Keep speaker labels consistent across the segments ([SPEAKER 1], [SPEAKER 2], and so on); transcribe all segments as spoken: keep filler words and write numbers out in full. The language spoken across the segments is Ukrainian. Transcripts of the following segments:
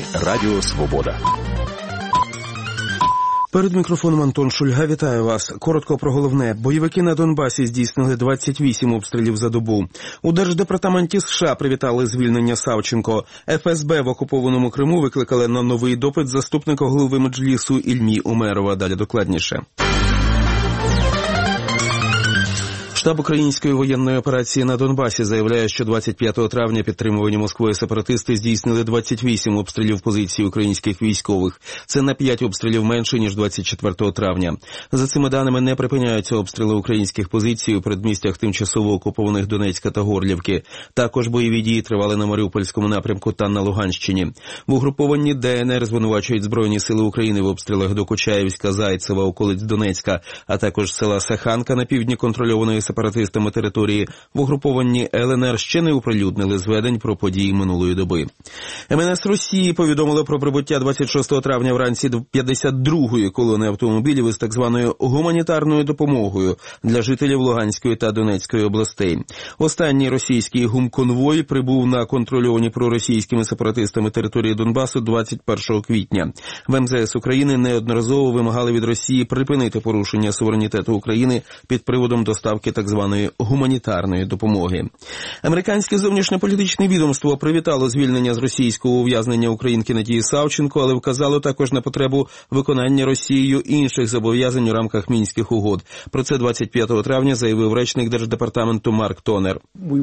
[SPEAKER 1] Радіо Свобода.
[SPEAKER 2] Перед мікрофоном Антон Шульга. Вітаю вас. Коротко про головне. Бойовики на Донбасі здійснили двадцять вісім обстрілів за добу. У Держдепартаменті США привітали звільнення Савченко. еф ес бе в окупованому Криму викликали на новий допит заступника голови Меджлісу Ільмі Умерова. Далі докладніше. Штаб української воєнної операції на Донбасі заявляє, що двадцять п'ятого травня підтримувані Москвою сепаратисти здійснили двадцять вісім обстрілів позицій українських військових. Це на п'ять обстрілів менше, ніж двадцять четвертого травня. За цими даними, не припиняються обстріли українських позицій у передмістях тимчасово окупованих Донецька та Горлівки. Також бойові дії тривали на Маріупольському напрямку та на Луганщині. В угрупованні де ен ер звинувачують Збройні сили України в обстрілах до Кучаєвська, Зайцева, околиць Донецька, а також села Саханка на півдні контрольованої сепаратистами території. В угрупованні ел ен ер ще не оприлюднили зведень про події минулої доби. ем ен ес Росії повідомило про прибуття двадцять шостого травня вранці п'ятдесят другої колони автомобілів із так званою гуманітарною допомогою для жителів Луганської та Донецької областей. Останній російський гумконвой прибув на контрольовані проросійськими сепаратистами території Донбасу двадцять першого квітня. В ем зе ес України неодноразово вимагали від Росії припинити порушення суверенітету України під приводом доставки так званої гуманітарної допомоги. Американське зовнішньополітичне відомство привітало звільнення з російського ув'язнення українки Надії Савченко, але вказало також на потребу виконання Росією інших зобов'язань у рамках Мінських угод. Про це двадцять п'ятого травня заявив речник Держдепартаменту Марк Тонер.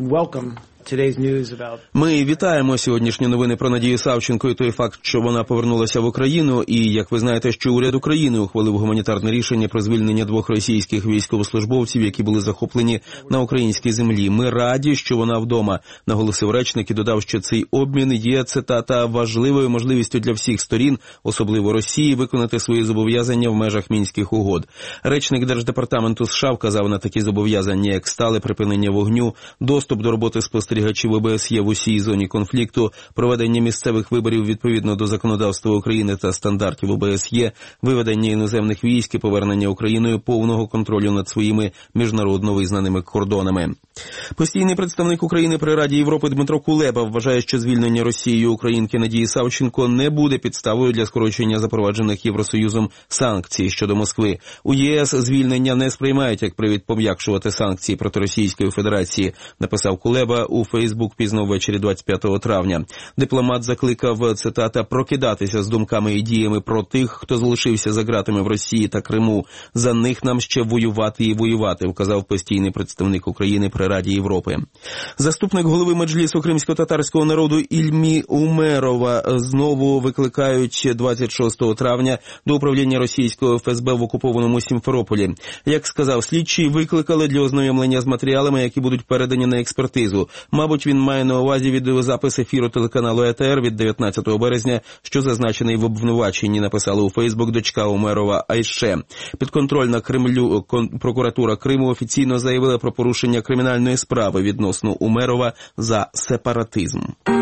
[SPEAKER 2] Ми вітаємо сьогоднішні новини про Надію Савченко і той факт, що вона повернулася в Україну, і, як ви знаєте, що уряд України ухвалив гуманітарне рішення про звільнення двох російських військовослужбовців, які були захоплені на українській землі. Ми раді, що вона вдома, наголосив речник і додав, що цей обмін є, цитата, важливою можливістю для всіх сторін, особливо Росії, виконати свої зобов'язання в межах Мінських угод. Речник Держдепартаменту США вказав на такі зобов'язання, як стале припинення вогню, доступ до роботи спостерігачів о бе ес є в усій зоні конфлікту, проведення місцевих виборів відповідно до законодавства України та стандартів о бе ес є, виведення іноземних військ і повернення Україною повного контролю над своїми міжнародно визнаними кордонами. Постійний представник України при Раді Європи Дмитро Кулеба вважає, що звільнення Росією українки Надії Савченко не буде підставою для скорочення запроваджених Євросоюзом санкцій щодо Москви. У є ес звільнення не сприймають як привід пом'якшувати санкції проти Російської Федерації, написав Кулеба у Фейсбук пізно ввечері двадцять п'ятого травня. Дипломат закликав, цитата, прокидатися з думками і діями про тих, хто залишився за ґратами в Росії та Криму. За них нам ще воювати і воювати, вказав постійний представник України при Раді Європи. Заступник голови Меджлісу кримсько-татарського народу Ільмі Умерова знову викликають двадцять шостого травня до управління російського еф ес бе в окупованому Сімферополі. Як сказав слідчий, викликали для ознайомлення з матеріалами, які будуть передані на експертизу. Мабуть, він має на увазі відеозапис ефіру телеканалу е те ер від дев'ятнадцятого березня, що зазначений в обвинуваченні, написала у Фейсбук дочка Умерова Айше. Підконтрольна Кремлю прокуратура Криму офіційно заявила про порушення кримінальної справи відносно Умерова за сепаратизм.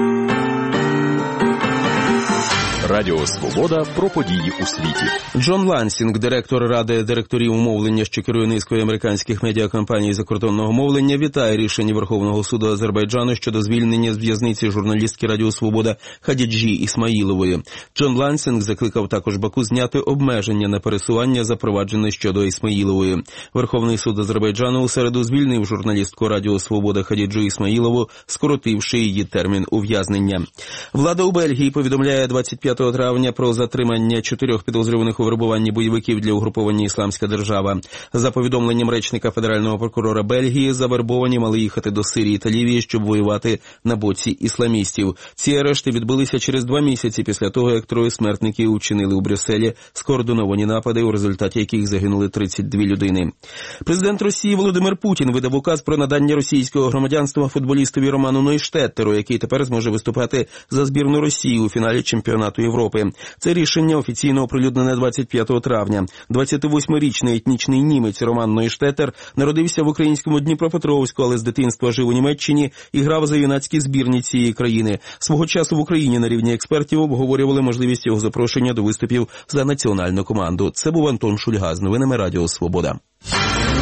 [SPEAKER 1] Радіо Свобода про події у світі.
[SPEAKER 2] Джон Лансінг, директор Ради директорів мовлення, що керує низкою американських медіакомпаній закордонного мовлення, вітає рішення Верховного суду Азербайджану щодо звільнення з в'язниці журналістки Радіо Свобода Хадіджі Ісмаїлової. Джон Лансінг закликав також Баку зняти обмеження на пересування, запроваджене щодо Ісмаїлової. Верховний суд Азербайджану у середу звільнив журналістку Радіо Свобода Хадіджу Ісмаїлову, скоротивши її термін ув'язнення. Влада у Бельгії повідомляє двадцять п'ятого травня про затримання чотирьох підозрюваних у вербуванні бойовиків для угруповання «Ісламська держава». За повідомленням речника федерального прокурора Бельгії, завербовані мали їхати до Сирії та Лівії, щоб воювати на боці ісламістів. Ці арешти відбулися через два місяці після того, як троє смертників учинили у Брюсселі скоординовані напади, у результаті яких загинули тридцять дві людини. Президент Росії Володимир Путін видав указ про надання російського громадянства футболістові Роману Нойштеттеру, який тепер зможе виступати за збірну Росії у фіналі чемпіонату Європи. Це рішення офіційно оприлюднене двадцять п'ятого травня. двадцятивосьмирічний етнічний німець Роман Нойштеттер народився в українському Дніпропетровську, але з дитинства жив у Німеччині і грав за юнацькі збірні цієї країни. Свого часу в Україні на рівні експертів обговорювали можливість його запрошення до виступів за національну команду. Це був Антон Шульга з новинами Радіо Свобода.